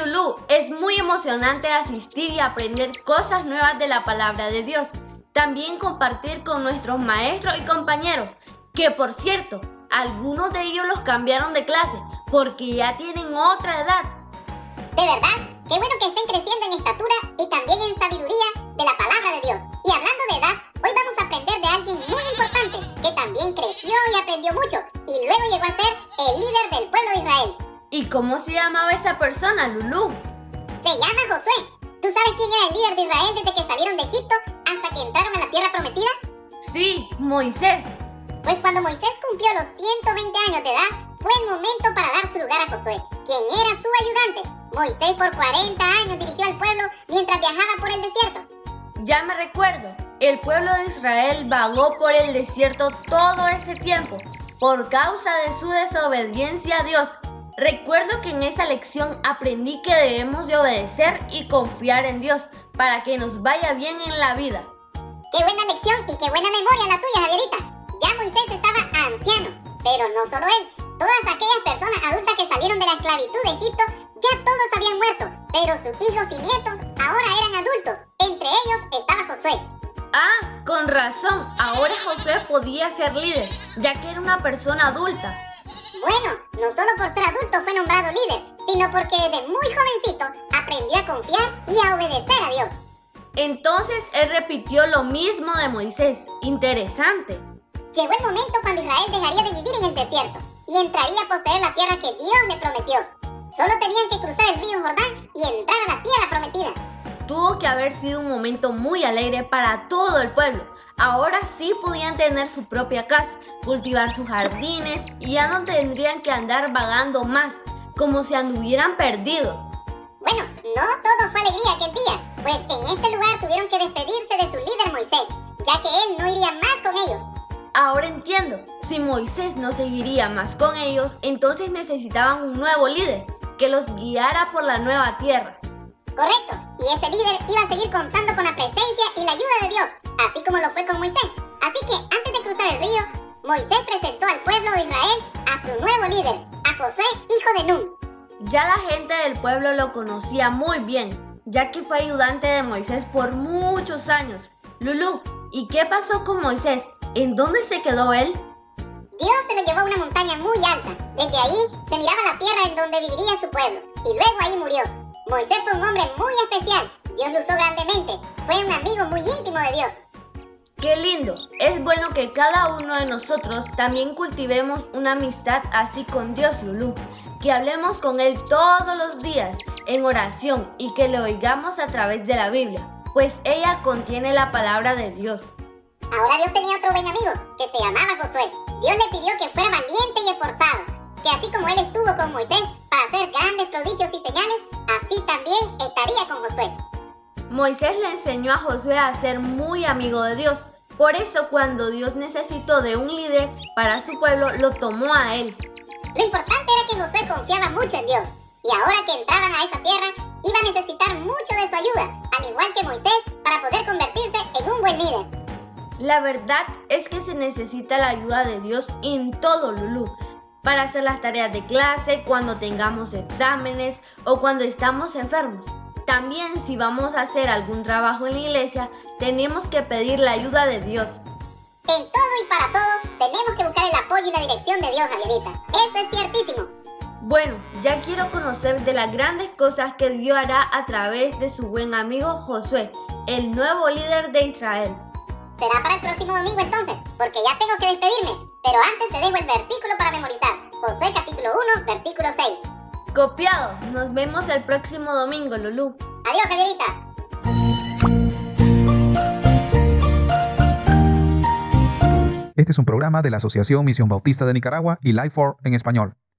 Lulú, es muy emocionante asistir y aprender cosas nuevas de la palabra de Dios. También compartir con nuestros maestros y compañeros, que por cierto, algunos de ellos los cambiaron de clase porque ya tienen otra edad. De verdad, qué bueno que estén creciendo en estatura y también en sabiduría de la palabra de Dios. Y hablando de edad, hoy vamos a aprender de alguien muy importante que también creció y aprendió mucho y luego llegó a ser el líder del pueblo de Israel. ¿Y cómo se llamaba esa persona, Lulú? Se llama Josué. ¿Tú sabes quién era el líder de Israel desde que salieron de Egipto hasta que entraron a la tierra prometida? Sí, Moisés. Pues cuando Moisés cumplió los 120 años de edad, fue el momento para dar su lugar a Josué, quien era su ayudante. Moisés por 40 años dirigió al pueblo mientras viajaba por el desierto. Ya me recuerdo, el pueblo de Israel vagó por el desierto todo ese tiempo por causa de su desobediencia a Dios. Recuerdo que en esa lección aprendí que debemos de obedecer y confiar en Dios para que nos vaya bien en la vida. ¡Qué buena lección y qué buena memoria la tuya, Javierita! Ya Moisés estaba anciano, pero no solo él. Todas aquellas personas adultas que salieron de la esclavitud de Egipto, ya todos habían muerto, pero sus hijos y nietos ahora eran adultos. Entre ellos estaba Josué. Ah, con razón, ahora Josué podía ser líder, ya que era una persona adulta. Bueno, no solo por ser adulto fue nombrado líder, sino porque desde muy jovencito aprendió a confiar y a obedecer a Dios. Entonces él repitió lo mismo de Moisés. Interesante. Llegó el momento cuando Israel dejaría de vivir en el desierto y entraría a poseer la tierra que Dios le prometió. Solo tenían que cruzar el río Jordán y entrar a la tierra prometida. Tuvo que haber sido un momento muy alegre para todo el pueblo. Ahora sí podían tener su propia casa, cultivar sus jardines y ya no tendrían que andar vagando más, como si anduvieran perdidos. Bueno, no todo fue alegría aquel día, pues en este lugar tuvieron que despedirse de su líder Moisés, ya que él no iría más con ellos. Ahora entiendo, si Moisés no seguiría más con ellos, entonces necesitaban un nuevo líder que los guiara por la nueva tierra. Correcto, y ese líder iba a seguir contando con la presencia y la ayuda de Dios, así como lo fue con Moisés. Así que antes de cruzar el río, Moisés presentó al pueblo de Israel a su nuevo líder, a Josué, hijo de Nun. Ya la gente del pueblo lo conocía muy bien, ya que fue ayudante de Moisés por muchos años. Lulú, ¿y qué pasó con Moisés? ¿En dónde se quedó él? Dios se lo llevó a una montaña muy alta. Desde ahí se miraba la tierra en donde viviría su pueblo, y luego ahí murió. Moisés fue un hombre muy especial. Dios lo usó grandemente. Fue un amigo muy íntimo de Dios. ¡Qué lindo! Es bueno que cada uno de nosotros también cultivemos una amistad así con Dios, Lulú. Que hablemos con Él todos los días en oración y que lo oigamos a través de la Biblia, pues ella contiene la palabra de Dios. Ahora Dios tenía otro buen amigo que se llamaba Josué. Dios le pidió que fuera valiente y esforzado, que así como él estuvo con Moisés para hacer grandes prodigios y señales, así también estaría con Josué. Moisés le enseñó a Josué a ser muy amigo de Dios. Por eso cuando Dios necesitó de un líder para su pueblo, lo tomó a él. Lo importante era que Josué confiaba mucho en Dios, y ahora que entraban a esa tierra, iba a necesitar mucho de su ayuda, al igual que Moisés, para poder convertirse en un buen líder. La verdad es que se necesita la ayuda de Dios en todo, Lulú, para hacer las tareas de clase, cuando tengamos exámenes o cuando estamos enfermos. También si vamos a hacer algún trabajo en la iglesia, tenemos que pedir la ayuda de Dios. En todo y para todo, tenemos que buscar el apoyo y la dirección de Dios, Javierita. Eso es ciertísimo. Bueno, ya quiero conocer de las grandes cosas que Dios hará a través de su buen amigo Josué, el nuevo líder de Israel. Será para el próximo domingo entonces, porque ya tengo que despedirme. Pero antes te dejo el versículo para memorizar. Josué capítulo 1, versículo 6. Copiado. Nos vemos el próximo domingo, Lulú. Adiós, Javierita. Este es un programa de la Asociación Misión Bautista de Nicaragua y Life4 en español.